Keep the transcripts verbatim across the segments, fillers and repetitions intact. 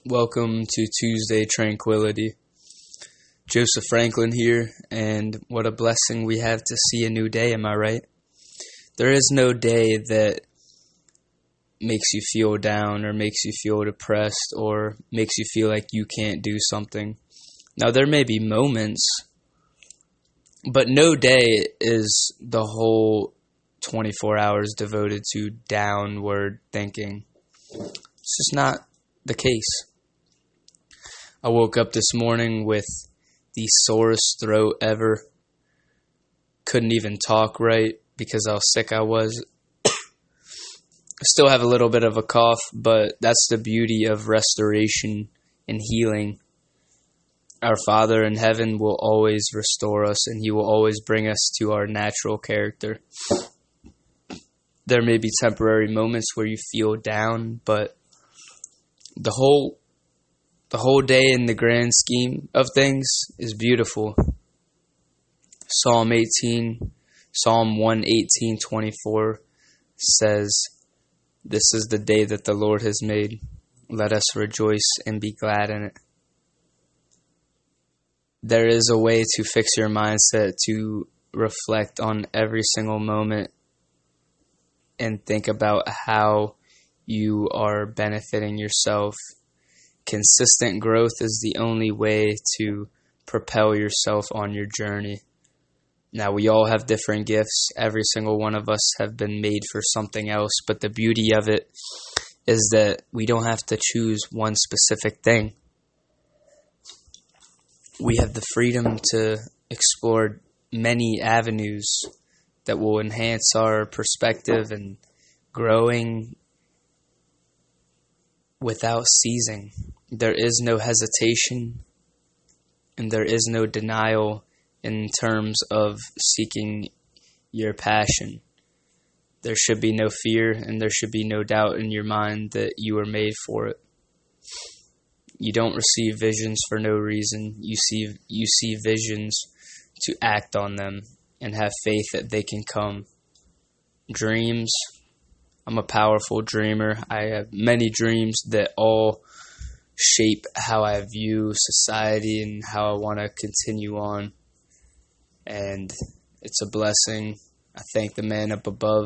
Welcome to Tuesday Tranquility. Joseph Franklin here, and what a blessing we have to see a new day, am I right? There is no day that makes you feel down or makes you feel depressed or makes you feel like you can't do something. Now, there may be moments, but no day is the whole twenty-four hours devoted to downward thinking. It's just not the case. I woke up this morning with the sorest throat ever. Couldn't even talk right because how sick I was. I still have a little bit of a cough, but that's the beauty of restoration and healing. Our Father in heaven will always restore us, and He will always bring us to our natural character. There may be temporary moments where you feel down, but the whole The whole day in the grand scheme of things is beautiful. Psalm eighteen, Psalm one eighteen twenty-four says, "This is the day that the Lord has made. Let us rejoice and be glad in it." There is a way to fix your mindset to reflect on every single moment and think about how you are benefiting yourself. Consistent growth is the only way to propel yourself on your journey. Now, we all have different gifts. Every single one of us have been made for something else. But the beauty of it is that we don't have to choose one specific thing. We have the freedom to explore many avenues that will enhance our perspective and growing without ceasing. There is no hesitation and there is no denial in terms of seeking your passion. There should be no fear and there should be no doubt in your mind that you were made for it. You don't receive visions for no reason. You see, you see visions to act on them and have faith that they can come. Dreams. I'm a powerful dreamer. I have many dreams that all shape how I view society and how I want to continue on. And it's a blessing. I thank the man up above.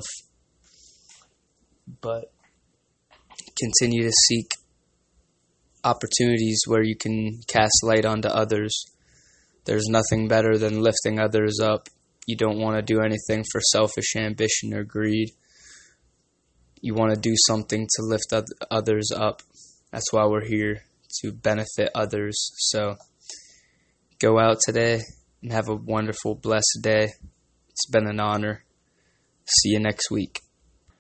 But continue to seek opportunities where you can cast light onto others. There's nothing better than lifting others up. You don't want to do anything for selfish ambition or greed. You want to do something to lift others up. That's why we're here, to benefit others. So go out today and have a wonderful, blessed day. It's been an honor. See you next week.